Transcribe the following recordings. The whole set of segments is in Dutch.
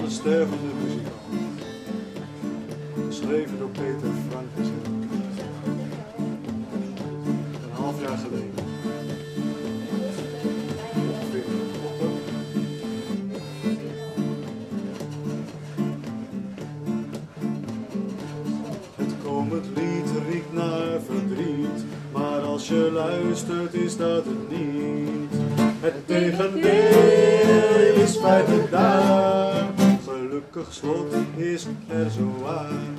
een stervende muzikant. Geschreven door Peter Frankes. Een half jaar geleden. Ongeveer. Het komend lied riekt naar verdriet, maar als je luistert is dat het niet. Het tegendeel is feitelijk daar, gelukkig slot is er zo aan.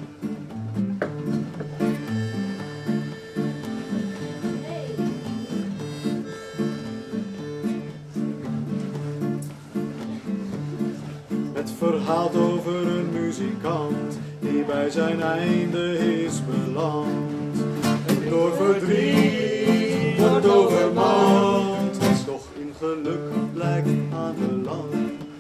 Het verhaalt over een muzikant die bij zijn einde is beland. En door verdriet wordt overmand, toch in geluk blijkt aan de land.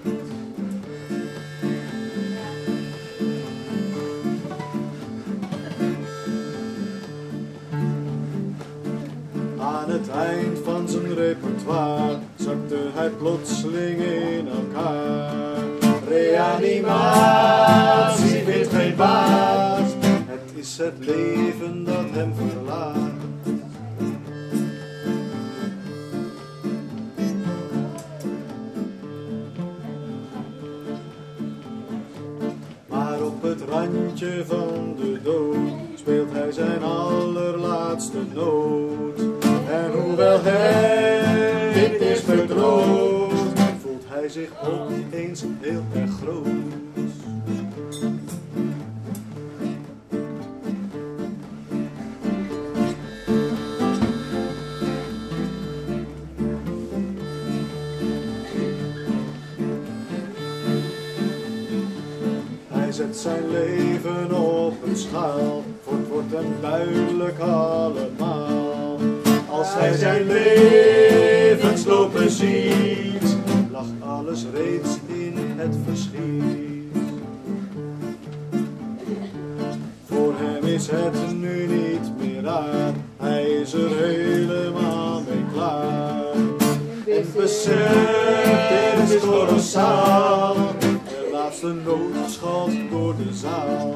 Aan het eind van zijn repertoire zakte hij plotseling in elkaar. Reanimatie vindt geen baat, het is het leven dat hem verlaat. Maar op het randje van de dood speelt hij zijn allerlaatste noot. En hoewel hij dit is verdroogd, voelt hij zich opeens heel erg groot. Hij zet zijn leven op een schaal, voor het wordt hem duidelijk allemaal. Als hij zijn levensloop beziet, lag alles reeds in het verschiet. Voor hem is het nu niet meer aan, hij is er helemaal mee klaar. En beseft, dit is kolossaal, de laatste noot schalt door de zaal.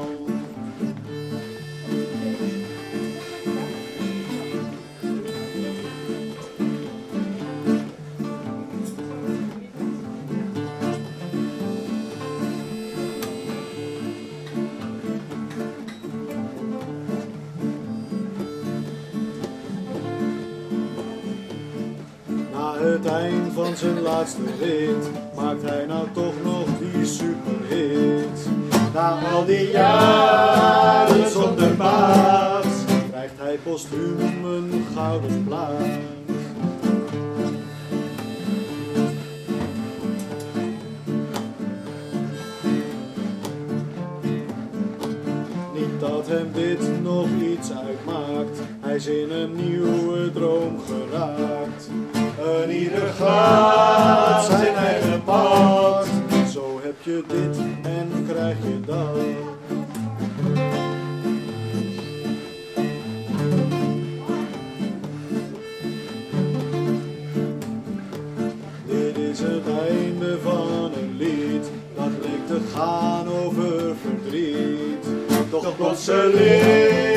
Na het eind van zijn laatste rit maakt hij nou toch nog die superhit. Na al die jaren zonder baat krijgt hij postuum een gouden plaat. Niet dat hem dit nog iets uitmaakt, hij is in een nieuwe droom geraakt. En ieder gaat zijn eigen pad, zo heb je dit en krijg je dat. Dit is het einde van een lied, dat leek te gaan over verdriet. Toch plotseling